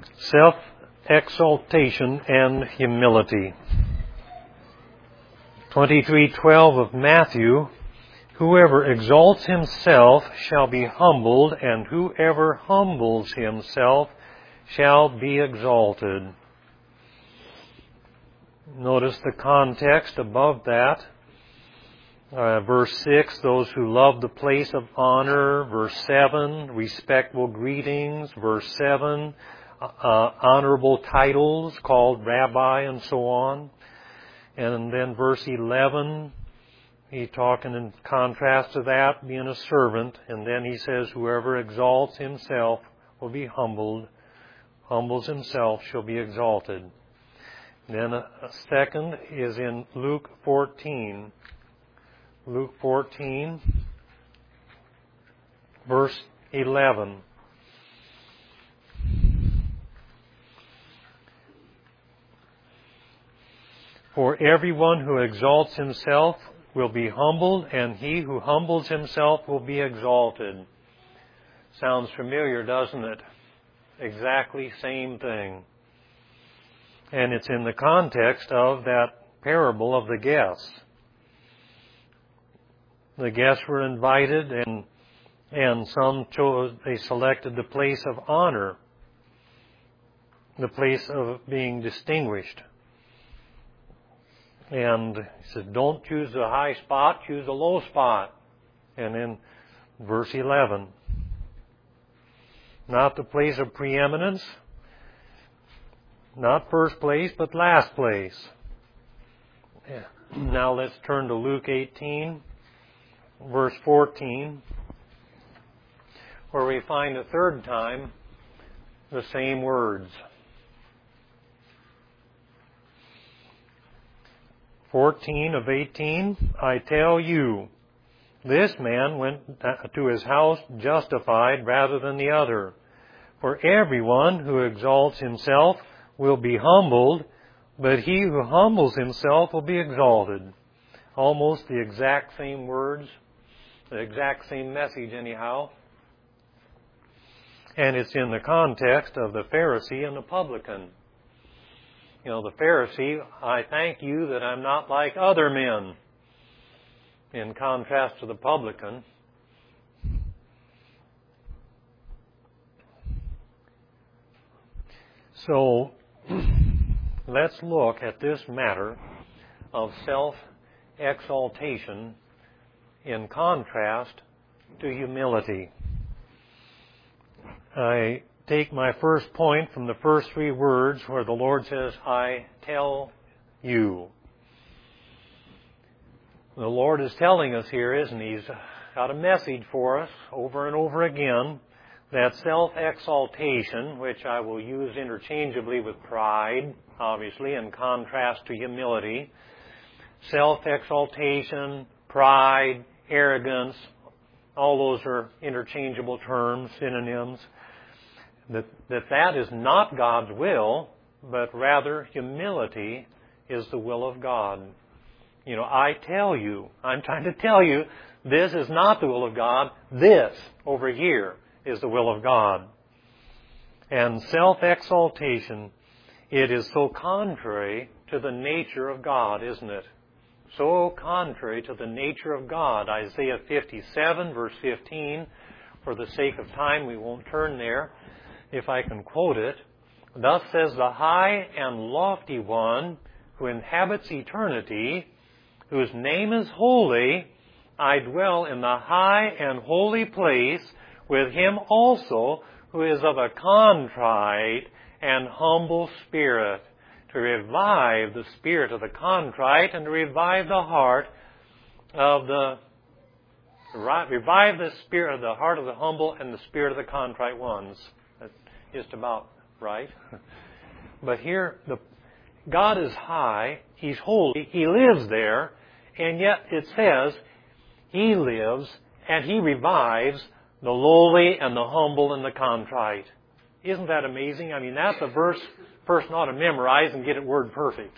Self-exaltation and humility. 23:12 of Matthew, whoever exalts himself shall be humbled, and whoever humbles himself shall be exalted. Notice the context above that. Verse 6, those who love the place of honor. Verse 7, respectful greetings. Verse 7, honorable titles called rabbi and so on. And then verse 11, he's talking in contrast to that, being a servant. And then he says, whoever exalts himself will be humbled. Humbles himself shall be exalted. Then a second is in Luke 14. Luke 14, verse 11. For everyone who exalts himself will be humbled, and he who humbles himself will be exalted. Sounds familiar, doesn't it? Exactly same thing. And it's in the context of that parable of the guests. The guests were invited, and some chose, they selected the place of honor, the place of being distinguished. And he said, don't choose the high spot, choose the low spot. And in verse 11, not the place of preeminence, not first place, but last place. Yeah. Now let's turn to Luke 18. Verse 14, where we find a third time the same words. 14 of 18, I tell you, this man went to his house justified rather than the other. For everyone who exalts himself will be humbled, but he who humbles himself will be exalted. Almost the exact same words. The exact same message anyhow. And it's in the context of the Pharisee and the publican. You know, the Pharisee, I thank you that I'm not like other men. In contrast to the publican. So, let's look at this matter of self-exaltation in contrast to humility. I take my first point from the first three words where the Lord says, I tell you. The Lord is telling us here, isn't He? He's got a message for us over and over again, that self-exaltation, which I will use interchangeably with pride, obviously, in contrast to humility. Self-exaltation, pride, arrogance, all those are interchangeable terms, synonyms. That is not God's will, but rather humility is the will of God. You know, I tell you, I'm trying to tell you, this is not the will of God. This over here is the will of God. And self-exaltation, it is so contrary to the nature of God, isn't it? So contrary to the nature of God. Isaiah 57, verse 15. For the sake of time, we won't turn there. If I can quote it. Thus says the high and lofty one who inhabits eternity, whose name is holy, I dwell in the high and holy place with him also who is of a contrite and humble spirit, to revive the spirit of the contrite and to revive the heart of the heart of the humble and the spirit of the contrite ones. That's just about right. But here, God is high, He's holy, He lives there, and yet it says He lives and He revives the lowly and the humble and the contrite. Isn't that amazing? I mean, that's a verse a person ought to memorize and get it word perfect.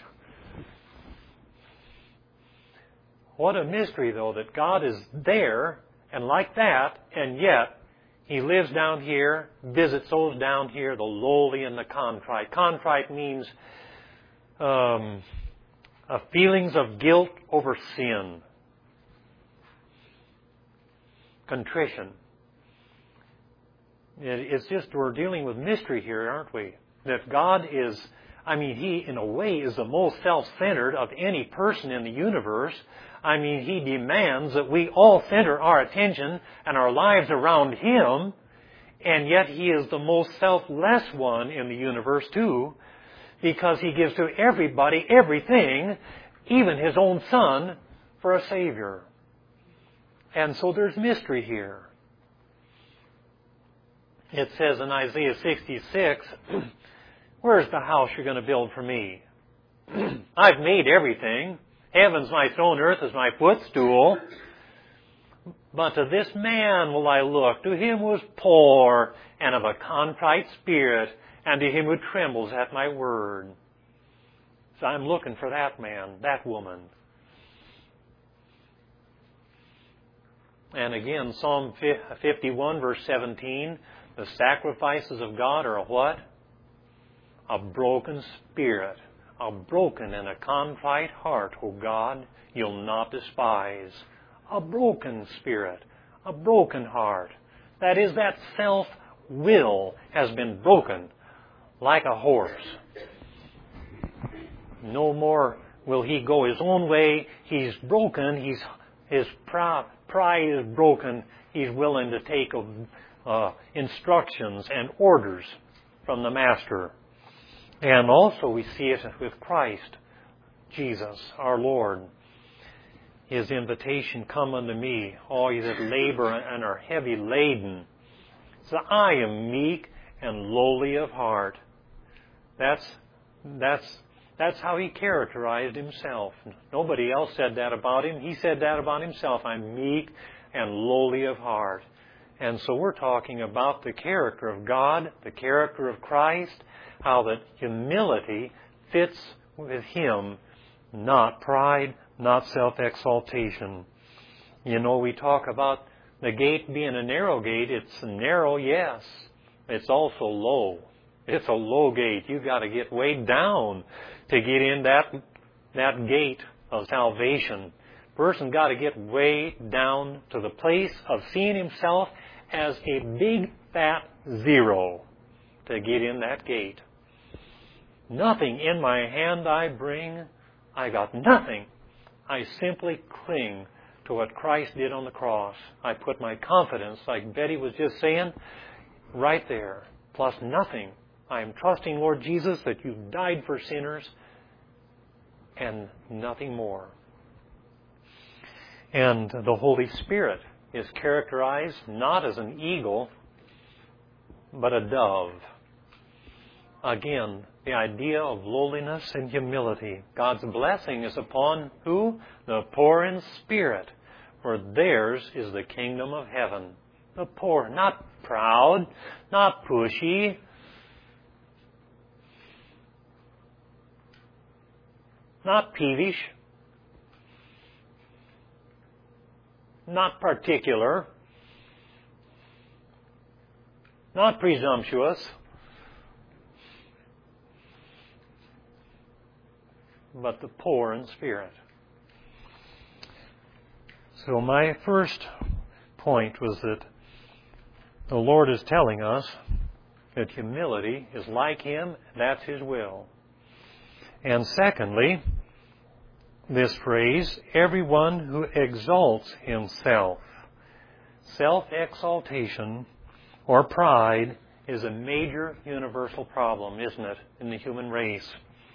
What a mystery, though, that God is there and like that, and yet He lives down here, visits those down here, the lowly and the contrite. Contrite means feelings of guilt over sin. Contrition. It's just we're dealing with mystery here, aren't we? That God is, He in a way is the most self-centered of any person in the universe. He demands that we all center our attention and our lives around Him, and yet He is the most selfless one in the universe too, because He gives to everybody everything, even His own Son, for a Savior. And so there's mystery here. It says in Isaiah 66, where's the house you're going to build for me? I've made everything. Heaven's my throne, earth is my footstool. But to this man will I look, to him who is poor and of a contrite spirit, and to him who trembles at my word. So I'm looking for that man, that woman. And again, Psalm 51, verse 17, the sacrifices of God are a what? A broken spirit. A broken and a contrite heart, O God, you'll not despise. A broken spirit. A broken heart. That is, that self-will has been broken like a horse. No more will he go his own way. He's broken. His pride is broken. He's willing to take instructions and orders from the Master. And also we see it with Christ, Jesus, our Lord. His invitation, come unto me, all ye that labor and are heavy laden. So I am meek and lowly of heart. That's how He characterized Himself. Nobody else said that about Him. He said that about Himself. I'm meek and lowly of heart. And so we're talking about the character of God, the character of Christ, how that humility fits with Him, not pride, not self-exaltation. We talk about the gate being a narrow gate. It's narrow, yes. It's also low. It's a low gate. You've got to get way down to get in that gate of salvation. Person got to get way down to the place of seeing himself as a big fat zero to get in that gate. Nothing in my hand I bring. I got nothing. I simply cling to what Christ did on the cross. I put my confidence, like Betty was just saying, right there, plus nothing. I am trusting, Lord Jesus, that you died for sinners and nothing more. And the Holy Spirit is characterized not as an eagle, but a dove. Again, the idea of lowliness and humility. God's blessing is upon who? The poor in spirit, for theirs is the kingdom of heaven. The poor, not proud, not pushy, not peevish, not particular, not presumptuous, but the poor in spirit. So my first point was that the Lord is telling us that humility is like Him, that's His will. And secondly, this phrase, everyone who exalts himself. Self-exaltation or pride is a major universal problem, isn't it, in the human race?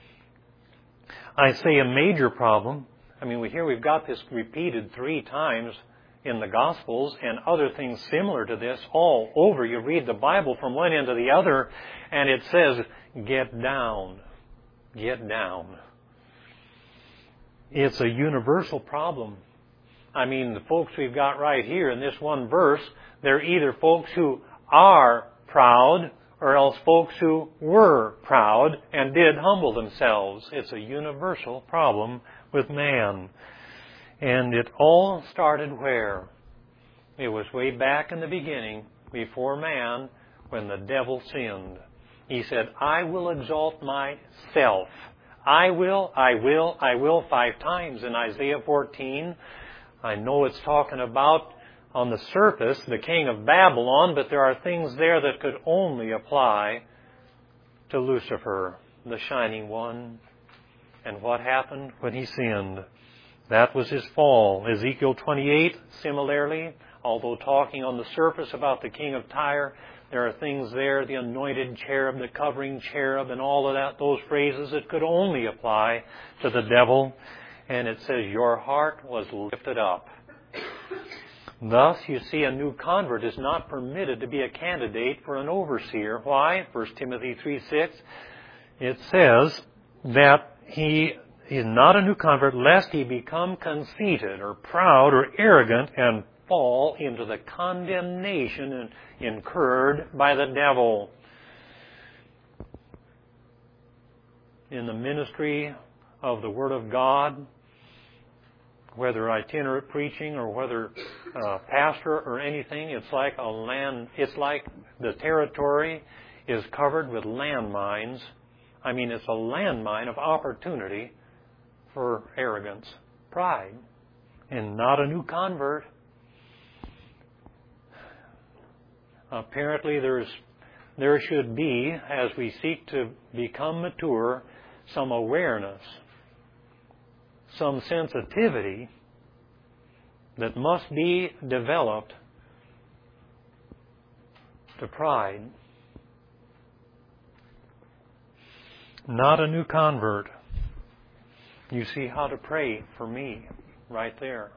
I say a major problem. We've got this repeated 3 times in the Gospels and other things similar to this all over. You read the Bible from one end to the other, and it says, get down. Get down. It's a universal problem. The folks we've got right here in this one verse, they're either folks who are proud or else folks who were proud and did humble themselves. It's a universal problem with man. And it all started where? It was way back in the beginning before man when the devil sinned. He said, I will exalt myself. I will 5 times in Isaiah 14. I know it's talking about, on the surface, the king of Babylon, but there are things there that could only apply to Lucifer, the shining one. And what happened when he sinned? That was his fall. Ezekiel 28, similarly, although talking on the surface about the king of Tyre, there are things there, the anointed cherub, the covering cherub, and all of that, those phrases that could only apply to the devil. And it says, your heart was lifted up. Thus, you see, a new convert is not permitted to be a candidate for an overseer. Why? 1 Timothy 3:6, it says that he is not a new convert lest he become conceited or proud or arrogant and fall into the condemnation incurred by the devil. In the ministry of the Word of God, whether itinerant preaching or whether pastor or anything, it's like the territory is covered with landmines. I mean, it's a landmine of opportunity for arrogance, pride, and not a new convert. Apparently there should be, as we seek to become mature, some awareness, some sensitivity that must be developed to pride. Not a new convert. You see how to pray for me right there.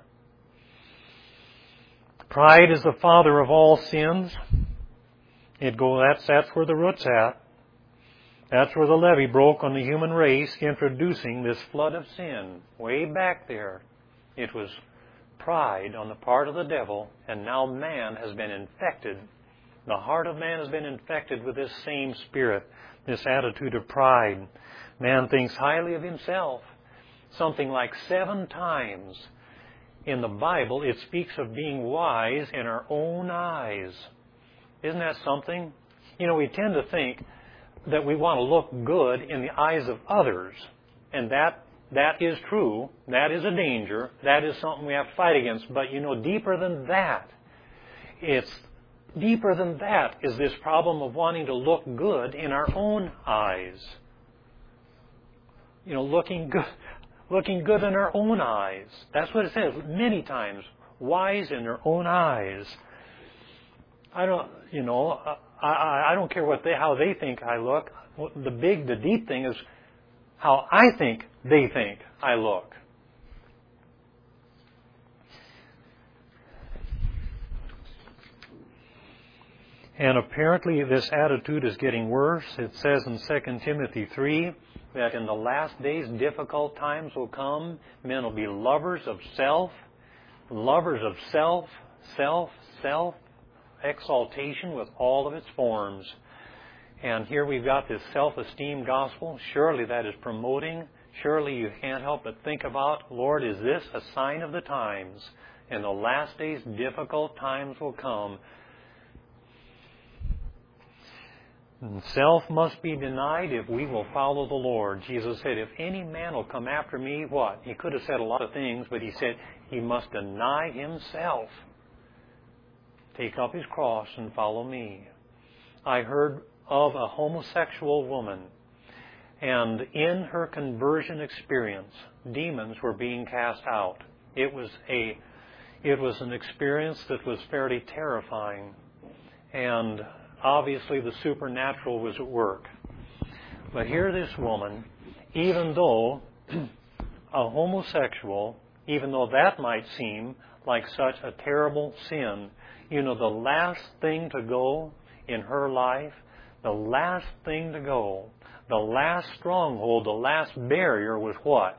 Pride is the father of all sins. That's where the root's at. That's where the levee broke on the human race, introducing this flood of sin. Way back there, it was pride on the part of the devil, and now man has been infected. The heart of man has been infected with this same spirit, this attitude of pride. Man thinks highly of himself. Something like 7 times in the Bible, it speaks of being wise in our own eyes. Isn't that something? You know, we tend to think that we want to look good in the eyes of others. And that is true. That is a danger. That is something we have to fight against. But, you know, deeper than that is this problem of wanting to look good in our own eyes. You know, looking good in our own eyes. That's what it says many times. Wise in their own eyes. I don't care how they think I look. The deep thing is how I think they think I look. And apparently this attitude is getting worse. It says in 2 Timothy 3 that in the last days difficult times will come. Men will be lovers of self, exaltation with all of its forms. And here we've got this self-esteem gospel. Surely that is promoting. Surely you can't help but think about, Lord, is this a sign of the times? In the last days, difficult times will come. And self must be denied if we will follow the Lord. Jesus said, if any man will come after me, what? He could have said a lot of things, but he said he must deny himself. Take up his cross and follow me. I heard of a homosexual woman, and in her conversion experience, demons were being cast out. It was an experience that was fairly terrifying, and obviously the supernatural was at work. But here this woman, even though a homosexual, even though that might seem like such a terrible sin, you know, the last thing to go in her life, the last thing to go, the last stronghold, the last barrier was what?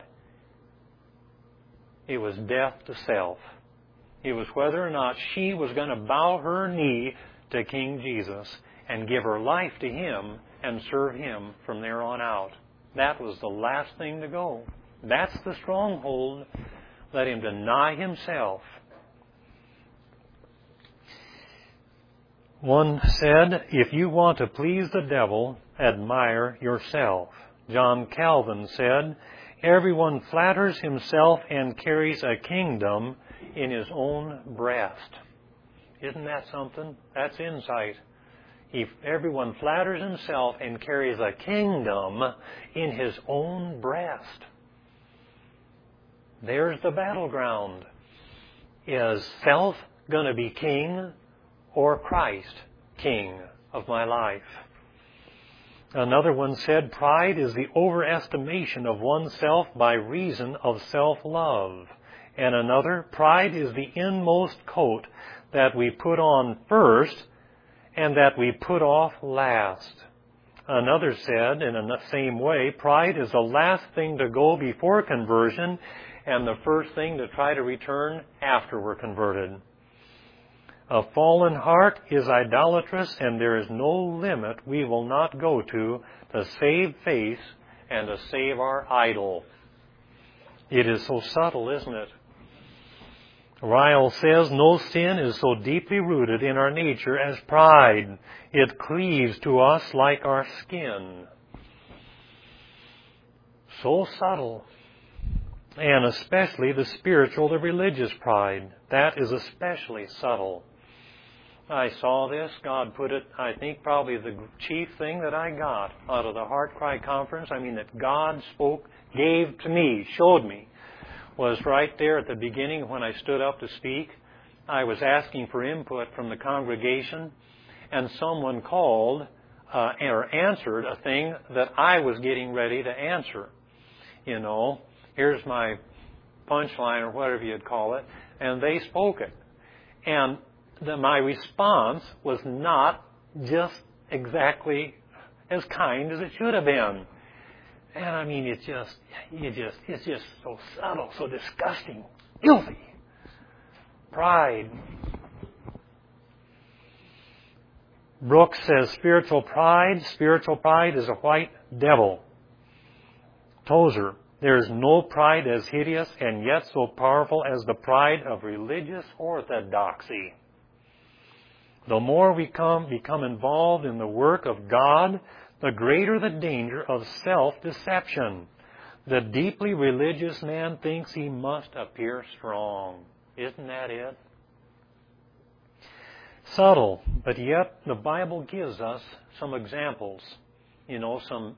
It was death to self. It was whether or not she was going to bow her knee to King Jesus and give her life to Him and serve Him from there on out. That was the last thing to go. That's the stronghold. Let him deny himself. One said, if you want to please the devil, admire yourself. John Calvin said, everyone flatters himself and carries a kingdom in his own breast. Isn't that something? That's insight. Everyone flatters himself and carries a kingdom in his own breast. There's the battleground. Is self going to be king or Christ king of my life? Another one said, pride is the overestimation of oneself by reason of self-love. And another, pride is the inmost coat that we put on first and that we put off last. Another said, in the same way, pride is the last thing to go before conversion and the first thing to try to return after we're converted. A fallen heart is idolatrous, and there is no limit we will not go to save face and to save our idol. It is so subtle, isn't it? Ryle says, no sin is so deeply rooted in our nature as pride. It cleaves to us like our skin. So subtle. And especially the spiritual, the religious pride. That is especially subtle. I saw this. God put it, I think, probably the chief thing that I got out of the Heart Cry Conference. That God spoke, gave to me, showed me, was right there at the beginning when I stood up to speak. I was asking for input from the congregation, and someone called or answered a thing that I was getting ready to answer. Here's my punchline or whatever you'd call it, and they spoke it. And my response was not just exactly as kind as it should have been. And it's just so subtle, so disgusting, filthy. Pride. Brooks says spiritual pride is a white devil. Tozer, there is no pride as hideous and yet so powerful as the pride of religious orthodoxy. The more we become involved in the work of God, the greater the danger of self-deception. The deeply religious man thinks he must appear strong. Isn't that it? Subtle, but yet the Bible gives us some examples. Some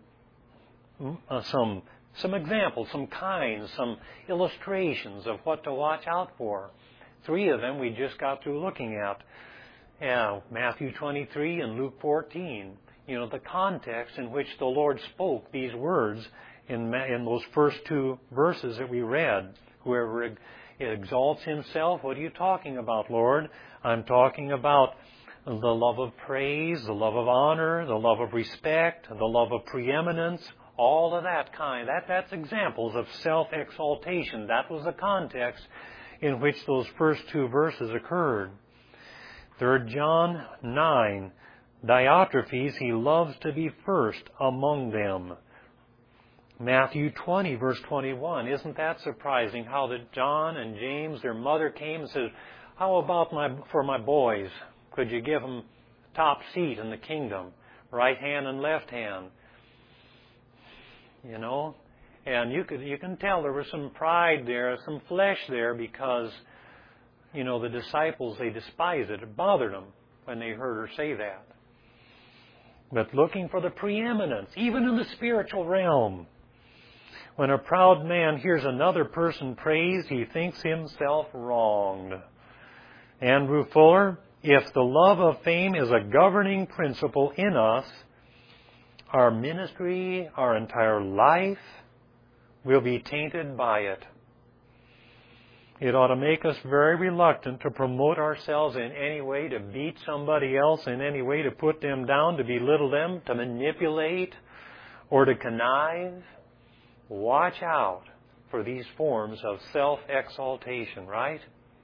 examples, some kinds, some illustrations of what to watch out for. 3 of them we just got through looking at. Matthew 23 and Luke 14. The context in which the Lord spoke these words in those first 2 verses that we read. Whoever exalts himself, what are you talking about, Lord? I'm talking about the love of praise, the love of honor, the love of respect, the love of preeminence, all of that kind. That's examples of self-exaltation. That was the context in which those first 2 verses occurred. 3 John 9, Diotrephes, he loves to be first among them. Matthew 20, verse 21, isn't that surprising how that John and James, their mother came and said, how about for my boys? Could you give them top seat in the kingdom, right hand and left hand? And you can tell there was some pride there, some flesh there, because the disciples, they despised it. It bothered them when they heard her say that. But looking for the preeminence, even in the spiritual realm. When a proud man hears another person praised, he thinks himself wronged. Andrew Fuller, if the love of fame is a governing principle in us, our ministry, our entire life, will be tainted by it. It ought to make us very reluctant to promote ourselves in any way, to beat somebody else in any way, to put them down, to belittle them, to manipulate, or to connive. Watch out for these forms of self-exaltation, right?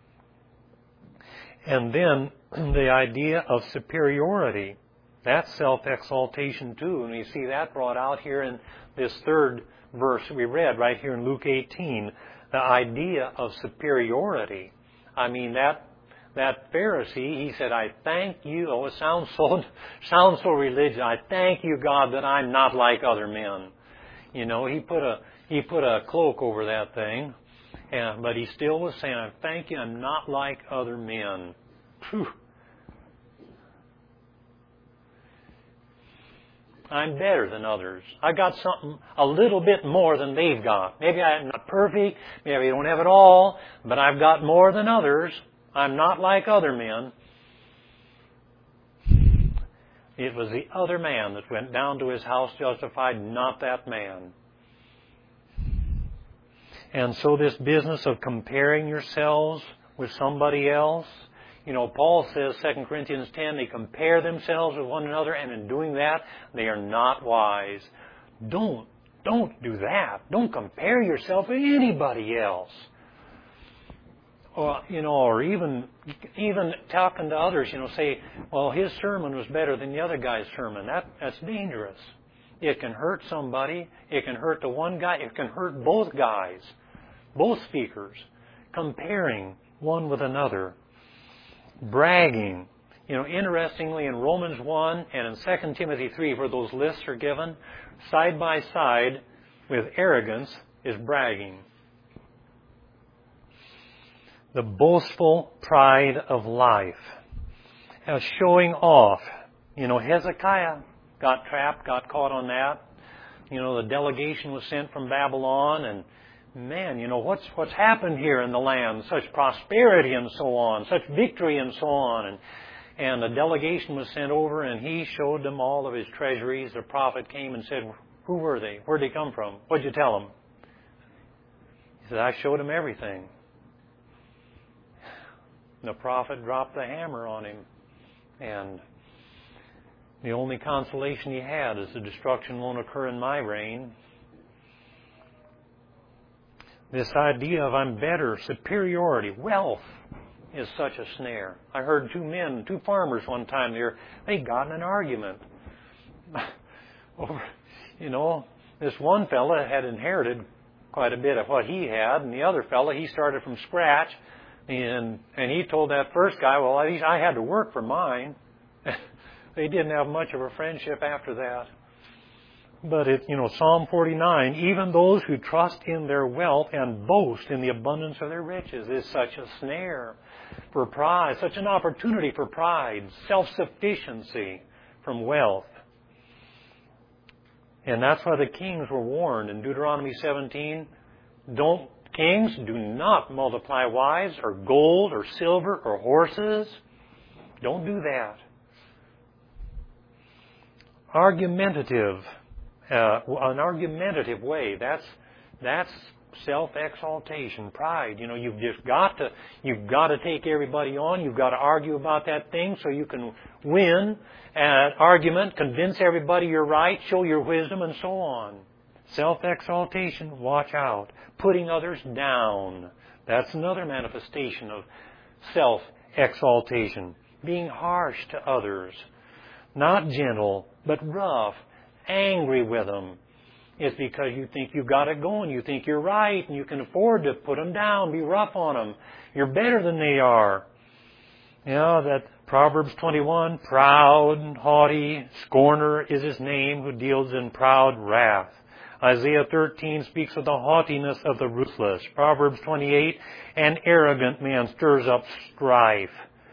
And then the idea of superiority. That's self-exaltation too. And we see that brought out here in this 3rd verse we read right here in Luke 18. The idea of superiority. that Pharisee, he said, I thank you. Oh, it sounds so religious. I thank you, God, that I'm not like other men. You know, he put a cloak over that thing, but he still was saying, I thank you, I'm not like other men. Whew. I'm better than others. I got something a little bit more than they've got. Maybe I'm not perfect. Maybe I don't have it all. But I've got more than others. I'm not like other men. It was the other man that went down to his house justified, not that man. And so this business of comparing yourselves with somebody else, you know, Paul says, 2 Corinthians 10, they compare themselves with one another, and in doing that, they are not wise. Don't do that. Don't compare yourself with anybody else. Or, you know, or even talking to others, you know, say, well, his sermon was better than the other guy's sermon. That's dangerous. It can hurt somebody. It can hurt the one guy. It can hurt both guys, both speakers, comparing one with another. Bragging. You know, interestingly, in Romans 1 and in 2 Timothy 3, where those lists are given, side by side with arrogance is bragging. The boastful pride of life. Showing off. You know, Hezekiah got trapped, got caught on that. You know, the delegation was sent from Babylon, and man, you know, what's happened here in the land? Such prosperity and so on, such victory and so on. And the delegation was sent over, and he showed them all of his treasuries. The prophet came and said, who were they? Where'd they come from? What'd you tell them? He said, I showed them everything. The prophet dropped the hammer on him, and the only consolation he had is the destruction won't occur in my reign. This idea of I'm better, superiority, wealth is such a snare. I heard two farmers one time they got in an argument. You know, this one fella had inherited quite a bit of what he had, and the other fella, he started from scratch, and he told that first guy, well, at least I had to work for mine. They didn't have much of a friendship after that. But Psalm 49, even those who trust in their wealth and boast in the abundance of their riches is such a snare for pride, such an opportunity for pride, self-sufficiency from wealth. And that's why the kings were warned in Deuteronomy 17, kings, do not multiply wives or gold or silver or horses. Don't do that. An argumentative way. That's self-exaltation, pride. You know, you've got to take everybody on. You've got to argue about that thing so you can win an argument, convince everybody you're right, show your wisdom, and so on. Self-exaltation, watch out. Putting others down. That's another manifestation of self-exaltation. Being harsh to others. Not gentle, but rough. Angry with them. It's because you think you've got it going. You think you're right, and you can afford to put them down, be rough on them. You're better than they are. You know, that Proverbs 21, proud, haughty, scorner is his name who deals in proud wrath. Isaiah 13 speaks of the haughtiness of the ruthless. Proverbs 28, an arrogant man stirs up strife.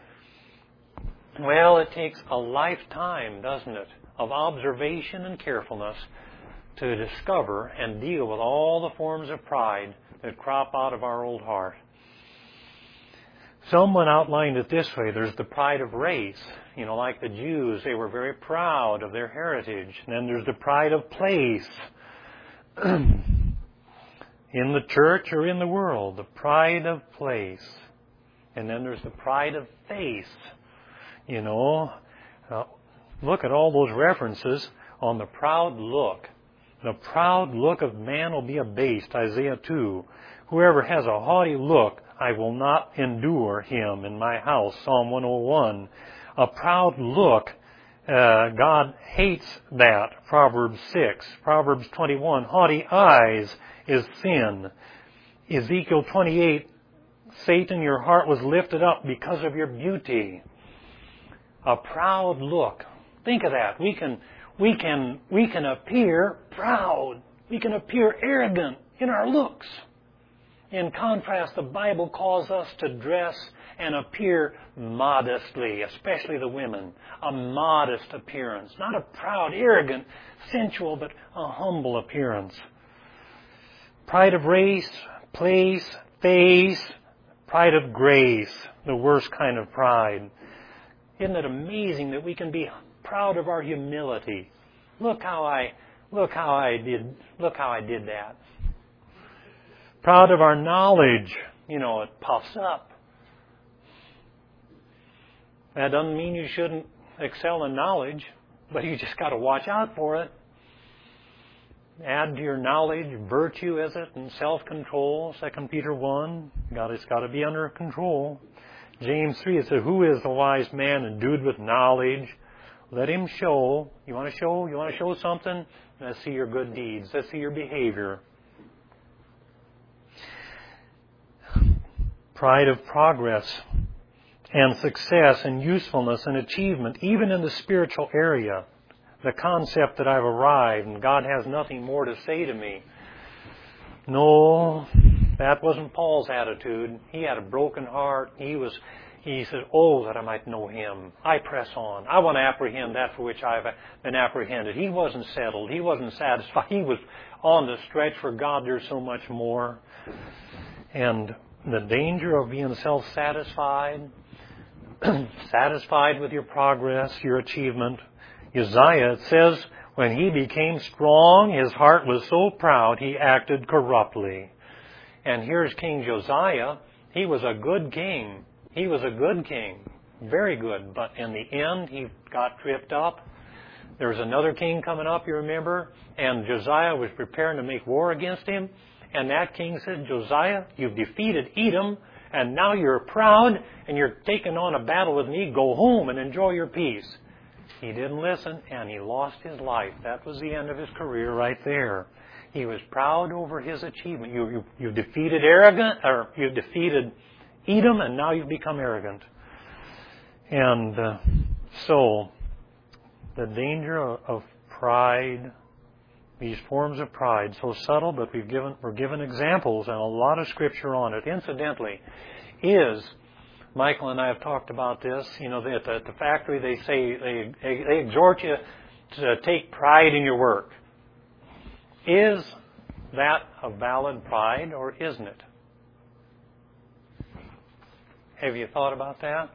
Well, it takes a lifetime, doesn't it, of observation and carefulness to discover and deal with all the forms of pride that crop out of our old heart. Someone outlined it this way. There's the pride of race. You know, like the Jews, they were very proud of their heritage. And then there's the pride of place. In the church or in the world, the pride of place. And then there's the pride of face. You know, look at all those references on the proud look. The proud look of man will be abased, Isaiah 2. Whoever has a haughty look, I will not endure him in my house, Psalm 101. A proud look, God hates that, Proverbs 6. Proverbs 21, haughty eyes is sin. Ezekiel 28, Satan, your heart was lifted up because of your beauty. A proud look. Think of that. We can appear proud. We can appear arrogant in our looks. In contrast, the Bible calls us to dress and appear modestly, especially the women. A modest appearance. Not a proud, arrogant, sensual, but a humble appearance. Pride of race, place, face, pride of grace, the worst kind of pride. Isn't it amazing that we can be proud of our humility? Look how I did that. Proud of our knowledge. It puffs up. That doesn't mean you shouldn't excel in knowledge, but you just got to watch out for it. Add to your knowledge virtue, is it, and self-control. 2 Peter 1. It's got to be under control. James 3, it says, who is the wise man endued with knowledge? Let him show. You want to show something? Let's see your good deeds. Let's see your behavior. Pride of progress and success and usefulness and achievement, even in the spiritual area. The concept that I've arrived and God has nothing more to say to me. No, that wasn't Paul's attitude. He had a broken heart. He said, oh, that I might know Him. I press on. I want to apprehend that for which I've been apprehended. He wasn't settled. He wasn't satisfied. He was on the stretch for God. There's so much more. And the danger of being self-satisfied, satisfied with your progress, your achievement. Uzziah, it says, when he became strong, his heart was so proud, he acted corruptly. And here's King Josiah. He was a good king. He was a good king. Very good. But in the end, he got tripped up. There was another king coming up, you remember? And Josiah was preparing to make war against him. And that king said, Josiah, you've defeated Edom, and now you're proud, and you're taking on a battle with me. Go home and enjoy your peace. He didn't listen, and he lost his life. That was the end of his career right there. He was proud over his achievement. You've defeated you've defeated Edom, and now you've become arrogant. And so, the danger of pride, these forms of pride, so subtle, but we're given examples and a lot of Scripture on it. Incidentally, Michael and I have talked about this. At the factory they say they exhort you to take pride in your work. Is that a valid pride or isn't it? Have you thought about that?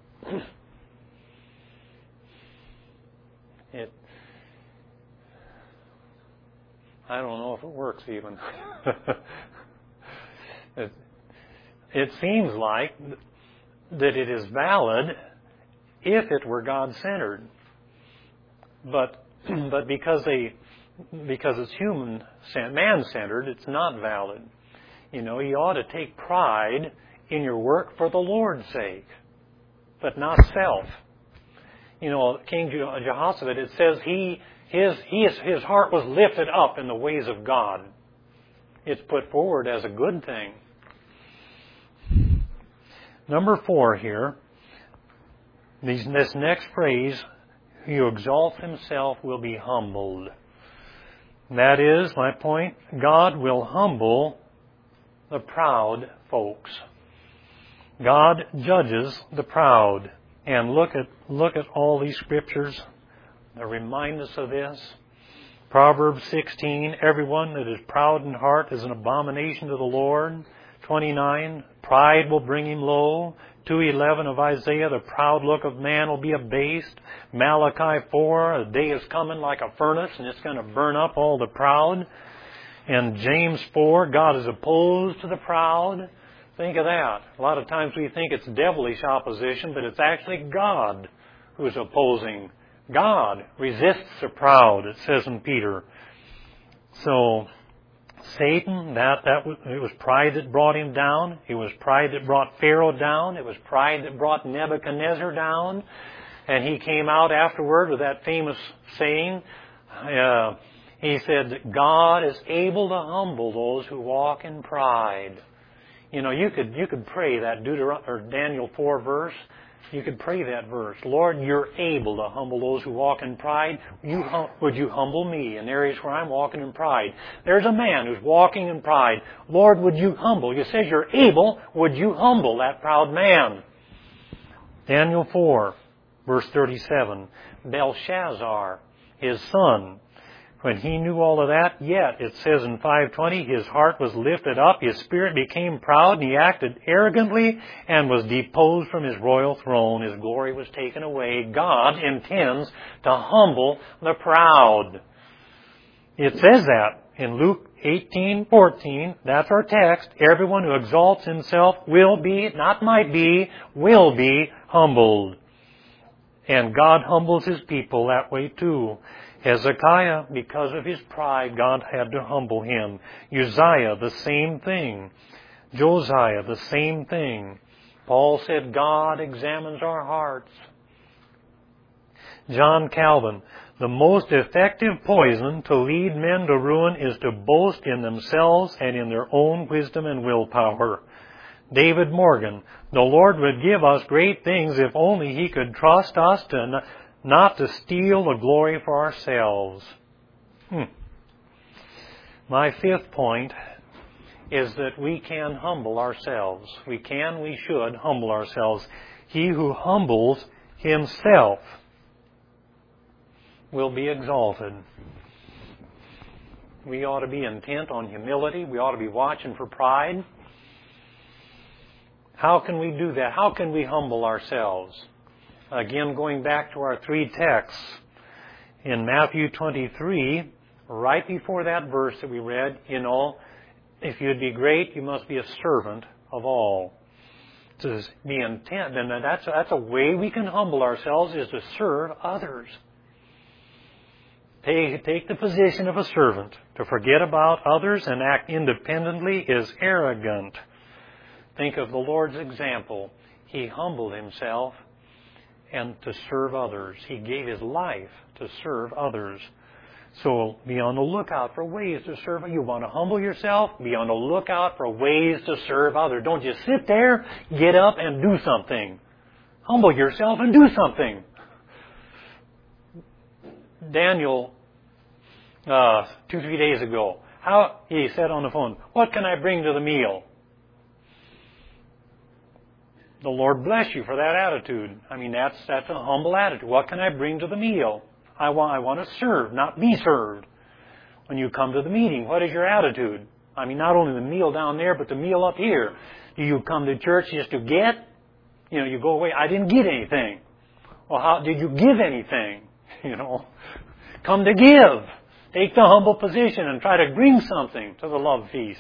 I don't know if it works even. It seems like that it is valid if it were God-centered. But because it's man-centered, it's not valid. You ought to take pride in your work for the Lord's sake, but not self. King Jehoshaphat, it says his heart was lifted up in the ways of God. It's put forward as a good thing. Number 4 here, this next phrase, who exalts himself will be humbled. That is, my point, God will humble the proud folks. God judges the proud. And look at all these Scriptures that remind us of this. Proverbs 16, everyone that is proud in heart is an abomination to the Lord. 29, pride will bring him low. 2:11 of Isaiah, the proud look of man will be abased. Malachi 4, a day is coming like a furnace and it's going to burn up all the proud. And James 4, God is opposed to the proud. Think of that. A lot of times we think it's devilish opposition, but it's actually God who's opposing. God resists the proud, it says in Peter. So, Satan, it was pride that brought him down. It was pride that brought Pharaoh down. It was pride that brought Nebuchadnezzar down. And he came out afterward with that famous saying. He said, God is able to humble those who walk in pride. You could pray that Daniel 4 verse. You could pray that verse. Lord, you're able to humble those who walk in pride. Would you humble me in areas where I'm walking in pride? There's a man who's walking in pride. Lord, would you humble? You says you're able. Would you humble that proud man? Daniel 4, verse 37. Belshazzar, his son, when he knew all of that, yet, it says in 5:20, his heart was lifted up, his spirit became proud, and he acted arrogantly and was deposed from his royal throne. His glory was taken away. God intends to humble the proud. It says that in Luke 18:14. That's our text. Everyone who exalts himself will be, not might be, will be humbled. And God humbles His people that way too. Hezekiah, because of his pride, God had to humble him. Uzziah, the same thing. Josiah, the same thing. Paul said, God examines our hearts. John Calvin, the most effective poison to lead men to ruin is to boast in themselves and in their own wisdom and willpower. David Morgan, the Lord would give us great things if only He could trust us not to steal the glory for ourselves. My fifth point is that we can humble ourselves. We should humble ourselves. He who humbles himself will be exalted. We ought to be intent on humility. We ought to be watching for pride. How can we do that? How can we humble ourselves? Again, going back to our three texts, in Matthew 23, right before that verse that we read, if you'd be great, you must be a servant of all. To be intent, and that's a way we can humble ourselves, is to serve others. Take the position of a servant. To forget about others and act independently is arrogant. Think of the Lord's example. He humbled Himself and to serve others. He gave His life to serve others. So be on the lookout for ways to serve. You want to humble yourself? Be on the lookout for ways to serve others. Don't just sit there, get up and do something. Humble yourself and do something. Daniel, 2-3 days ago, he said on the phone, what can I bring to the meal? The Lord bless you for that attitude. That's a humble attitude. What can I bring to the meal? I want to serve, not be served. When you come to the meeting, what is your attitude? Not only the meal down there, but the meal up here. Do you come to church just to get? You go away, I didn't get anything. Well, how did you give anything? Come to give. Take the humble position and try to bring something to the love feast.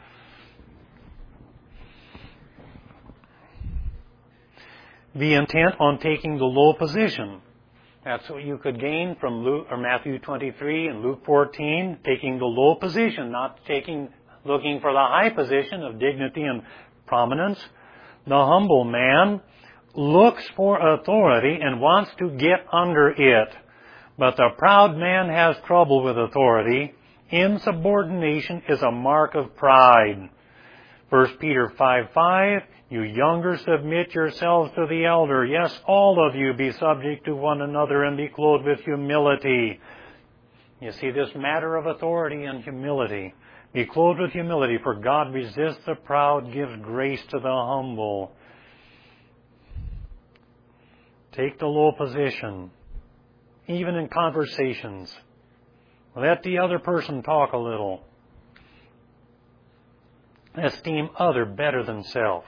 Be intent on taking the low position. That's what you could gain from Matthew 23 and Luke 14, taking the low position, not looking for the high position of dignity and prominence. The humble man looks for authority and wants to get under it. But the proud man has trouble with authority. Insubordination is a mark of pride. 1 Peter 5:5, you younger submit yourselves to the elder. Yes, all of you be subject to one another and be clothed with humility. You see this matter of authority and humility. Be clothed with humility, for God resists the proud, gives grace to the humble. Take the low position, even in conversations. Let the other person talk a little. Esteem other better than self.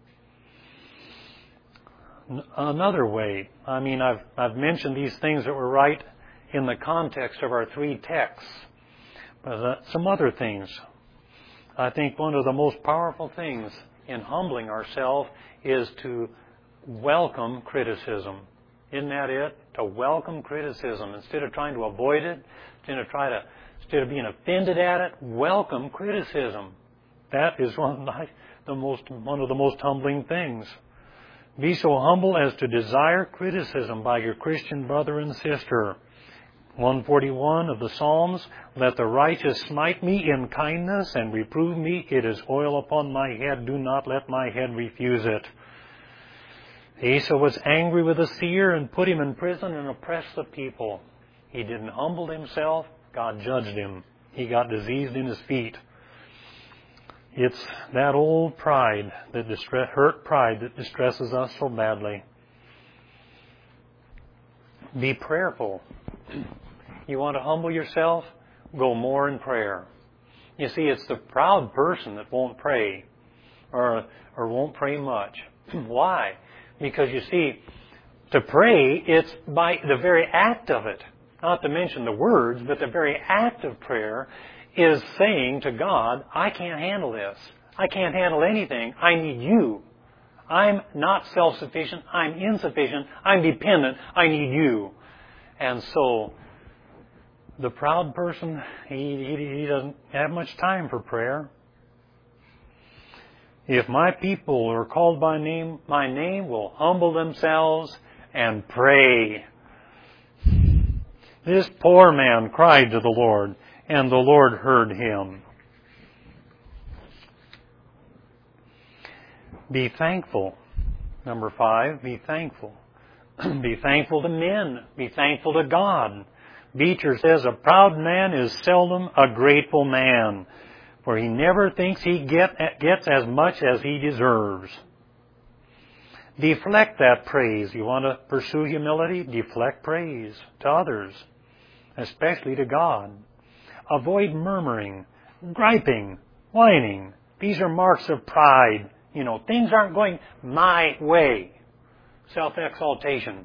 Another way, I've mentioned these things that were right in the context of our three texts. But some other things. I think one of the most powerful things in humbling ourselves is to welcome criticism. Isn't that it? To welcome criticism. Instead of trying to avoid it, instead of being offended at it, welcome criticism. That is one of the most humbling things. Be so humble as to desire criticism by your Christian brother and sister. 141 of the Psalms, let the righteous smite me in kindness and reprove me. It is oil upon my head. Do not let my head refuse it. Asa was angry with the seer and put him in prison and oppressed the people. He didn't humble himself. God judged him. He got diseased in his feet. It's that old pride that hurt pride that distresses us so badly. Be prayerful. You want to humble yourself? Go more in prayer. You see, it's the proud person that won't pray or won't pray much. Why? Because you see, to pray, it's by the very act of it, not to mention the words, but the very act of prayer is saying to God, I can't handle this. I can't handle anything. I need you. I'm not self-sufficient. I'm insufficient. I'm dependent. I need you. And so, the proud person, he doesn't have much time for prayer. If my people who are called by name, my name will humble themselves and pray. This poor man cried to the Lord, and the Lord heard him. Be thankful. Number 5, be thankful. Be thankful to men. Be thankful to God. Beecher says, a proud man is seldom a grateful man, for he never thinks he gets as much as he deserves. Deflect that praise. You want to pursue humility? Deflect praise to others, especially to God. Avoid murmuring, griping, whining. These are marks of pride. You know, things aren't going my way. Self-exaltation.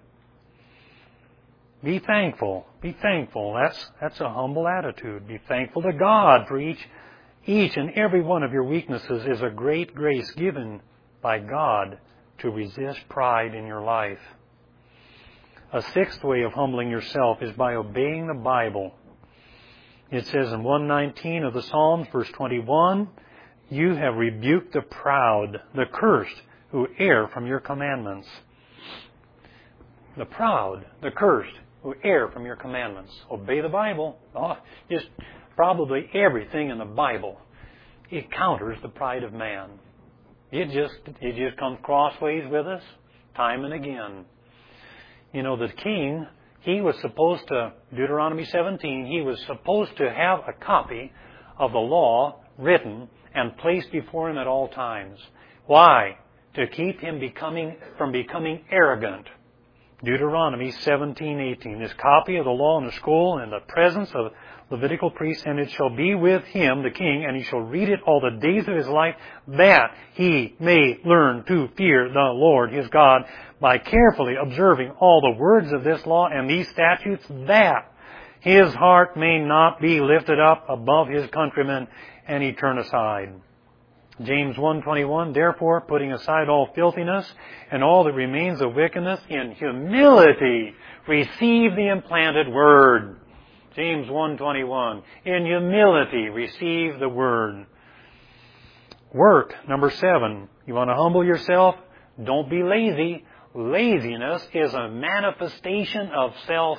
Be thankful. Be thankful. That's a humble attitude. Be thankful to God for each and every one of your weaknesses is a great grace given by God to resist pride in your life. A 6th way of humbling yourself is by obeying the Bible. It says in 119 of the Psalms, verse 21, you have rebuked the proud, the cursed, who err from your commandments. The proud, the cursed, who err from your commandments. Obey the Bible. Just probably everything in the Bible. It counters the pride of man. It just comes crossways with us time and again. You know, the king, he was supposed to, Deuteronomy 17, he was supposed to have a copy of the law written and placed before him at all times. Why? To keep him from becoming arrogant. Deuteronomy 17:18. This copy of the law in the scroll in the presence of Levitical priests, and it shall be with him, the king, and he shall read it all the days of his life, that he may learn to fear the Lord his God by carefully observing all the words of this law and these statutes, that his heart may not be lifted up above his countrymen, and he turn aside. James 1:21, therefore, putting aside all filthiness and all that remains of wickedness, in humility receive the implanted word. James 1:21, in humility receive the word. Work, number 7. You want to humble yourself? Don't be lazy. Laziness is a manifestation of self.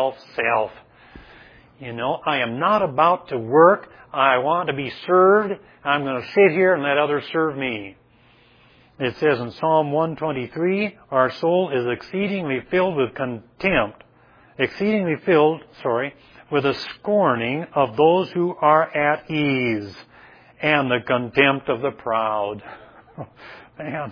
You know, I am not about to work. I want to be served. I'm going to sit here and let others serve me. It says in Psalm 123, our soul is exceedingly filled with contempt. With the scorning of those who are at ease and the contempt of the proud. Man.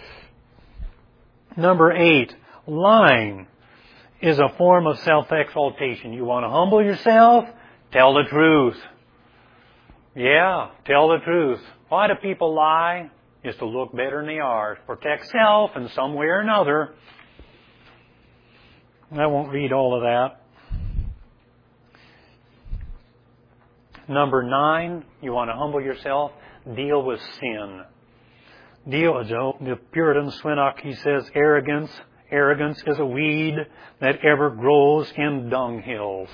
Number 8, lying is a form of self-exaltation. You want to humble yourself? Tell the truth. Yeah, tell the truth. Why do people lie? Is to look better than they are. Protect self in some way or another. I won't read all of that. Number 9, you want to humble yourself? Deal with sin. The Puritan Swinnock, he says, arrogance is a weed that ever grows in dunghills.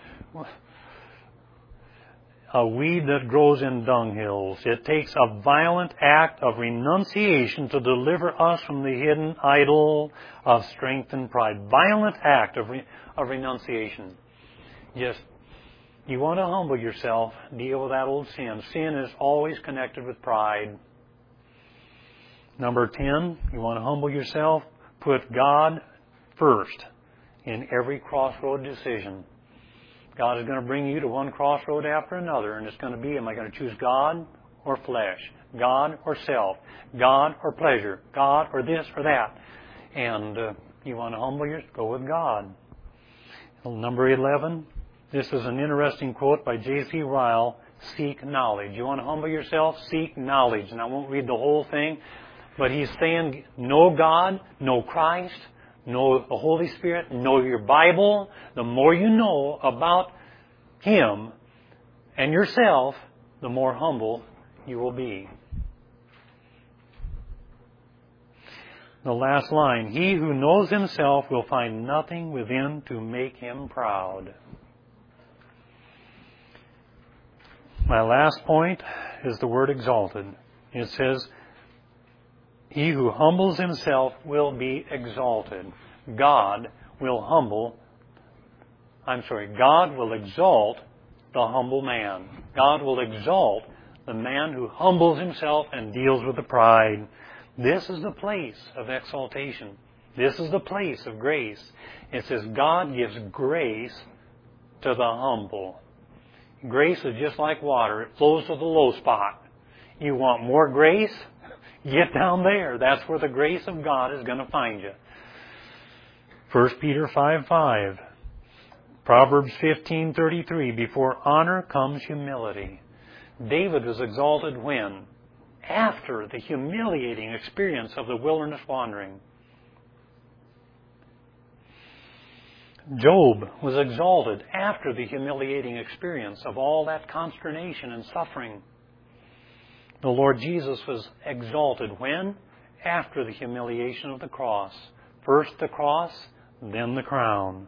A weed that grows in dunghills. It takes a violent act of renunciation to deliver us from the hidden idol of strength and pride. Violent act of renunciation. Just, you want to humble yourself, deal with that old sin. Sin is always connected with pride. Number 10, you want to humble yourself, put God first in every crossroad decision. God is going to bring you to one crossroad after another, and it's going to be, am I going to choose God or flesh? God or self? God or pleasure? God or this or that? And you want to humble yourself, go with God. Number 11, this is an interesting quote by J.C. Ryle, seek knowledge. You want to humble yourself? Seek knowledge. And I won't read the whole thing, but he's saying, know God, know Christ, know the Holy Spirit, know your Bible. The more you know about Him and yourself, the more humble you will be. The last line, he who knows himself will find nothing within to make him proud. My last point is the word exalted. It says, he who humbles himself will be exalted. God will exalt the humble man. God will exalt the man who humbles himself and deals with the pride. This is the place of exaltation. This is the place of grace. It says God gives grace to the humble. Grace is just like water. It flows to the low spot. You want more grace? Get down there. That's where the grace of God is going to find you. 1 Peter 5:5. Proverbs 15:33. Before honor comes humility. David was exalted when? After the humiliating experience of the wilderness wandering. Job was exalted after the humiliating experience of all that consternation and suffering. The Lord Jesus was exalted when? After the humiliation of the cross. First the cross, then the crown.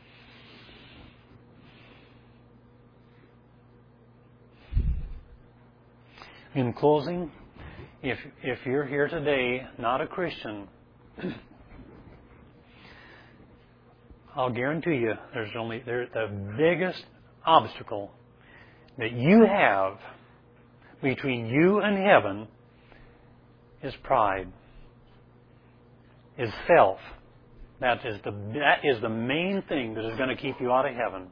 In closing, if you're here today, not a Christian, I'll guarantee you the biggest obstacle that you have between you and heaven is pride, is self. That is the main thing that is going to keep you out of heaven.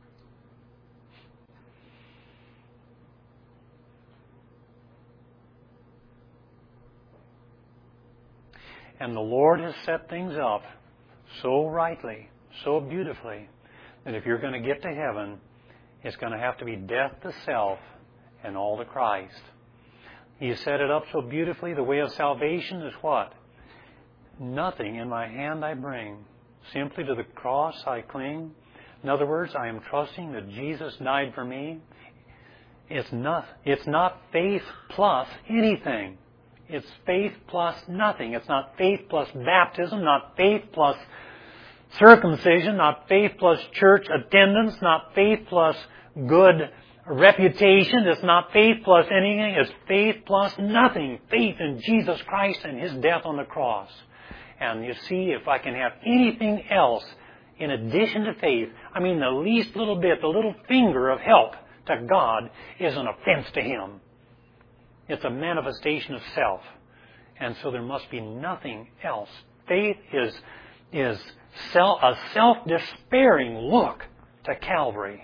And the Lord has set things up so rightly, so beautifully, that if you're going to get to heaven, it's going to have to be death to self and all to Christ. He set it up so beautifully. The way of salvation is what? Nothing in my hand I bring. Simply to the cross I cling. In other words, I am trusting that Jesus died for me. It's not faith plus anything. It's faith plus nothing. It's not faith plus baptism, not faith plus circumcision, not faith plus church attendance, not faith plus good reputation. It's not faith plus anything. It's faith plus nothing. Faith in Jesus Christ and His death on the cross. And you see, if I can have anything else in addition to faith, I mean the least little bit, the little finger of help to God is an offense to Him. It's a manifestation of self. And so there must be nothing else. Faith is a self-despairing look to Calvary.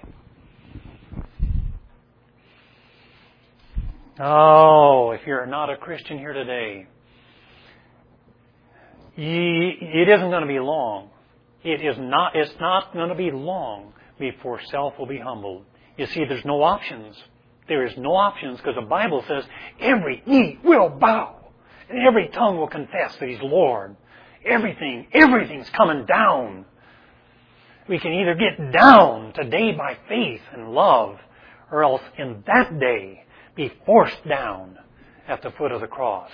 Oh, if you're not a Christian here today, it isn't going to be long. It's not going to be long before self will be humbled. You see, there's no options. There is no options because the Bible says every knee will bow and every tongue will confess that He's Lord. Everything's coming down. We can either get down today by faith and love, or else in that day be forced down at the foot of the cross.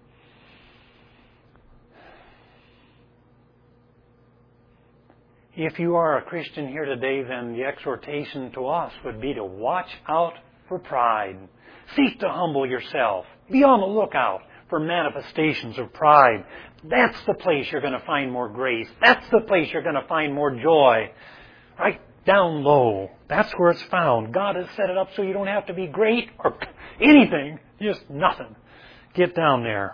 If you are a Christian here today, then the exhortation to us would be to watch out for pride. Seek to humble yourself. Be on the lookout for manifestations of pride. That's the place you're going to find more grace. That's the place you're going to find more joy. Right down low. That's where it's found. God has set it up so you don't have to be great or anything. Just nothing. Get down there.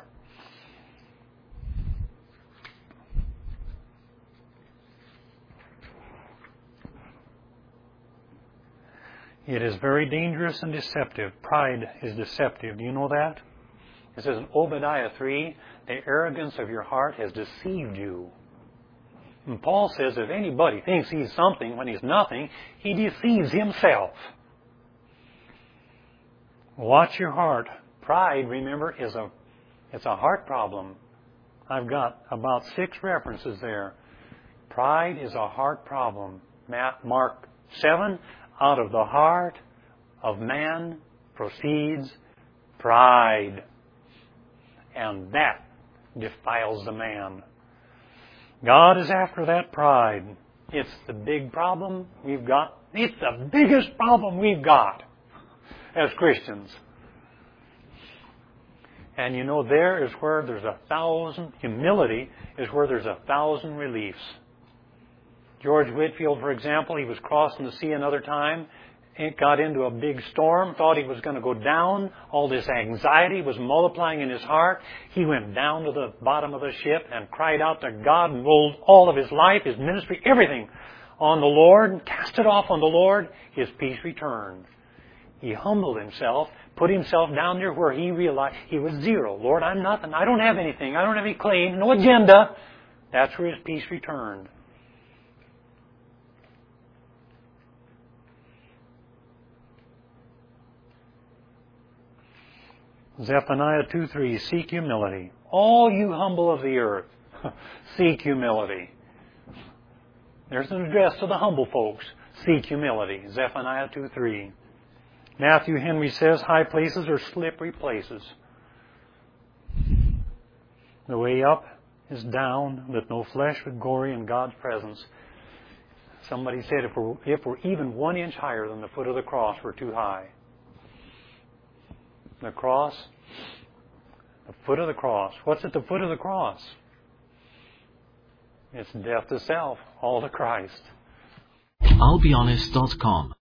It is very dangerous and deceptive. Pride is deceptive. Do you know that? It says in Obadiah 3, the arrogance of your heart has deceived you. And Paul says if anybody thinks he's something when he's nothing, he deceives himself. Watch your heart. Pride, remember, it's a heart problem. I've got about 6 references there. Pride is a heart problem. Mark 7, out of the heart of man proceeds pride. And that defiles the man. God is after that pride. It's the big problem we've got. It's the biggest problem we've got as Christians. And you know, there is where there's 1,000, humility is where there's 1,000 reliefs. George Whitefield, for example, he was crossing the sea another time. It got into a big storm, thought he was going to go down. All this anxiety was multiplying in his heart. He went down to the bottom of the ship and cried out to God and rolled all of his life, his ministry, everything on the Lord, cast it off on the Lord. His peace returned. He humbled himself, put himself down there where he realized he was zero. Lord, I'm nothing. I don't have anything. I don't have any claim, no agenda. That's where his peace returned. Zephaniah 2:3, seek humility. All you humble of the earth, seek humility. There's an address to the humble folks. Seek humility. Zephaniah 2:3. Matthew Henry says, high places are slippery places. The way up is down, that no flesh would glory in God's presence. Somebody said if we're even 1 inch higher than the foot of the cross, we're too high. The cross, the foot of the cross. What's at the foot of the cross? It's death to self, all to Christ. I'llBeHonest.com